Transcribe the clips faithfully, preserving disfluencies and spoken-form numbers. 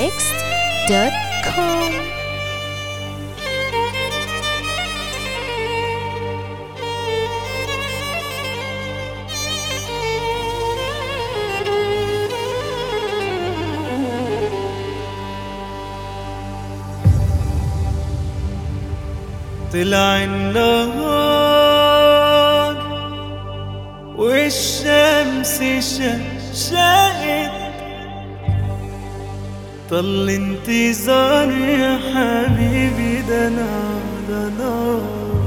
next dot com. طلع النهار والشمس شقت، طل انتظار يا حبيبي، ده انا على نار.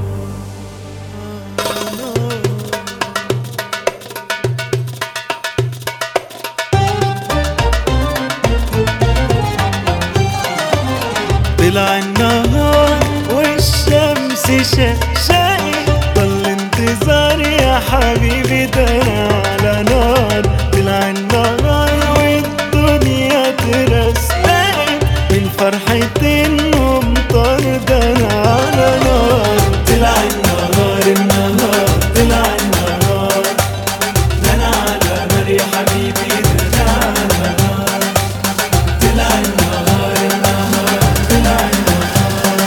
طلع النهار والشمس شقت، طل انتظار يا حبيبي، ده انا على نار. طلع النهار والدنيا ترسلت من فرحة الممطر، ده انا على نار. طلع النهار النهار طلع النهار، ده انا على نار يا حبيبي، ده انا على نار. طلع النهار النهار طلع النهار.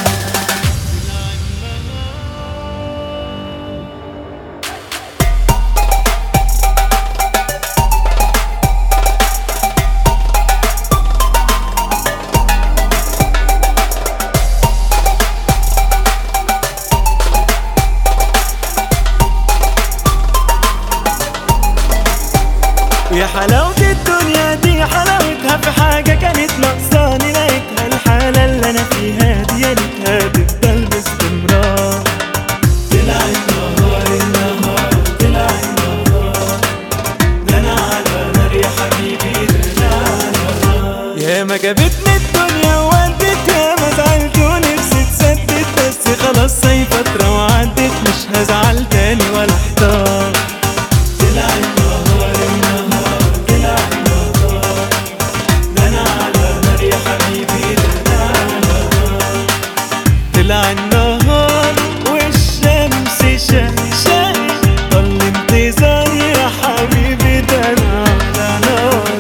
يا حلاوة الدنيا دي، حلاوتها في حاجة كانت ناقصاني، لقيتها الحالة اللي أنا فيها دي، يا ريتها تفضل باستمرار. طلع النهار النهار طلع النهار، ده أنا على نار يا حبيبي، ده أنا على نار. يا ما جابتني الدنيا وودت، يا ما زعلت ونفسي تسدد، بس خلاص هي فترة وعدت، مش هزعل تاني ولا احتار. طلع النهار النهار طلع النهار، ده انا على نار يا حبيبي، ده انا على نار. طلع النهار والشمس شقت، طل انتظار يا حبيبي، ده انا على نار.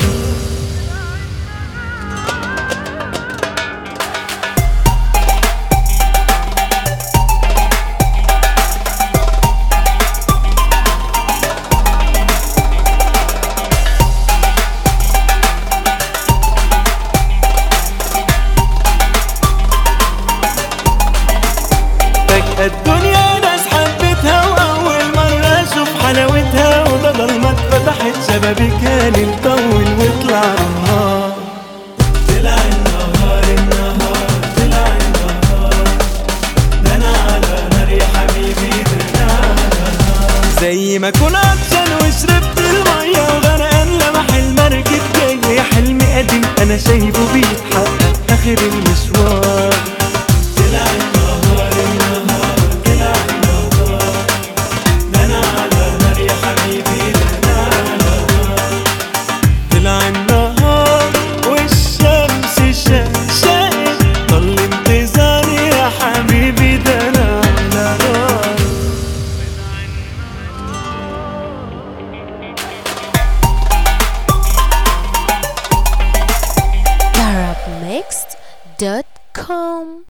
الدنيا ناس حبتها، وأول مرة أشوف حلاوتها، وده ضلمة اتفتحت شبابيكها للطول وطلع النهار. طلع النهار النهار طلع النهار، ده أنا على نار يا حبيبي، ده أنا على نار. زي ما أكون عطشان وشربت المية وغرقان، لمح المركب جاي، حلم قديم أنا شايفه بيتحقق آخر المشوار.